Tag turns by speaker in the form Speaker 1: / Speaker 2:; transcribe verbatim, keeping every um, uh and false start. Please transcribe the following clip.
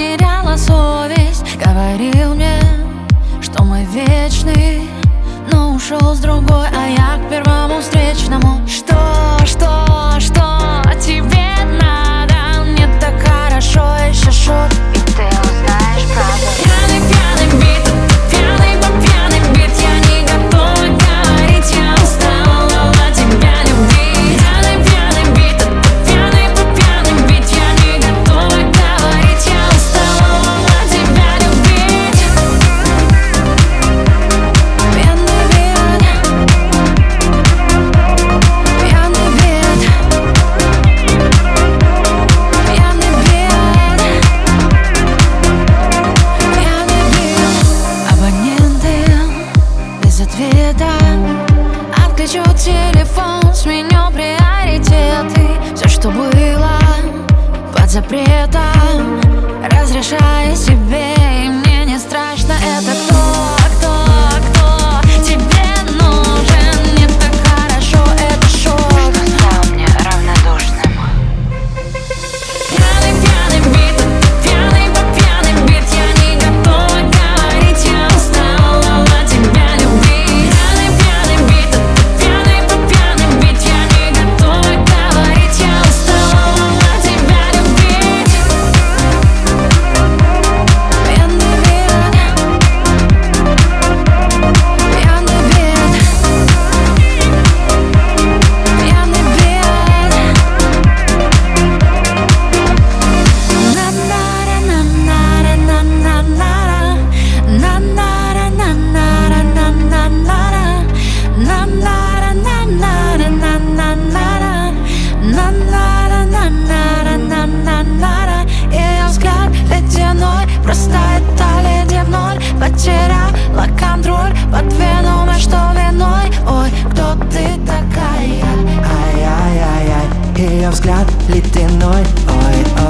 Speaker 1: потеряла совесть. Говорил мне, что мы вечны, но ушел с другой, а я к первому встречному. Что, что, что тебе надо? Мне так хорошо, еще шут, и ты узнаешь правду. Пьяный, пьяный бит, пьяный по пьяный бит. Я не готова говорить, я устала тебя любить. Пьяный, пьяный бит, пьяный по пьяный бит. Я не готова говорить, я устала тебя любить. Пьяный бит, пьяный бит, пьяный бит, пьяный бит. Абоненты без ответа, отключу телефон, сменю приоритеты. Все, что было под запретом, разрешаю себе, и мне не страшно. Это кто, кто, кто тебе нужен? Мне так хорошо, это шок, что стал мне равнодушным. Пьяный, пьяный бит, пьяный по пьяный бит. Я не готова говорить, я устала тебя любить. Пьяный, пьяный бит, пьяный по пьяный бит. Я не готова говорить, я устала тебя любить. Пьяный бит, пьяный бит, пьяный бит. На-на-ра, на-на-ра, на-на-на-ра, на-на-ра, на-на-ра, на-на-на-ра, на-на-ра, на-на-ра, на-на-на-ра, на-на-ра, на-на-ра, на-на-на-ра. Ее взгляд ледяной, просто это леди в ноль. Потеряла контроль, под вином, а что виной? Ой, кто ты такая?
Speaker 2: Ай-яй-яй-яй, ее взгляд ледяной. Ой,